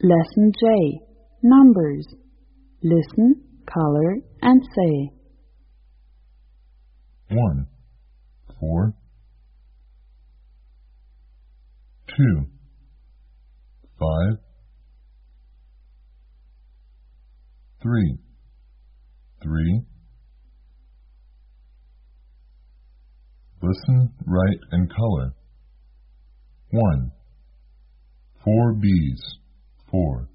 Lesson J. Numbers. Listen, color, and say. 1, 4, 2, 5, 3, 3. Listen, write, and color. 1. 4 bees, 4.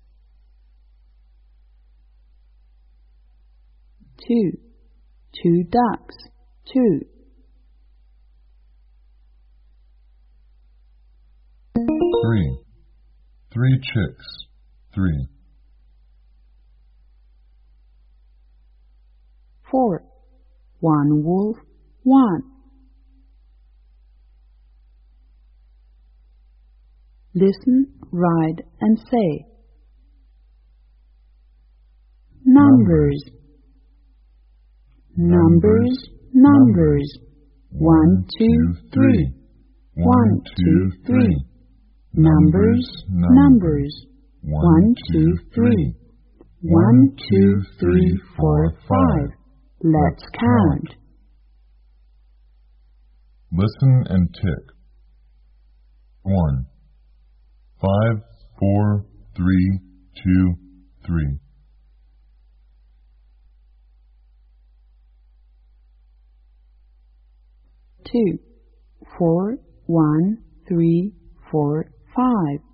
2. 2 ducks, 2. 3. 3 chicks, 3. 4. 1 wolf, 1. Listen, write, and say. Numbers. Numbers, numbers. 1, 2, 3. 1, 2, 3. Numbers, numbers. 1, 2, 3. 1, 2, 3, 4, 5. Let's count. Listen and tick. 1. 5, 4, 3, 2, 3. 2, 4, 1, 3, 4, 5.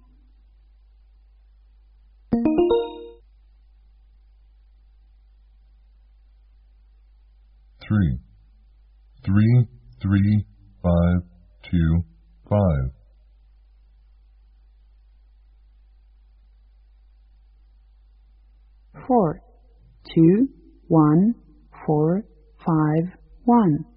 3. 3, 3, 5, 2, 5. 4, 2, 1, 4, 5, 1.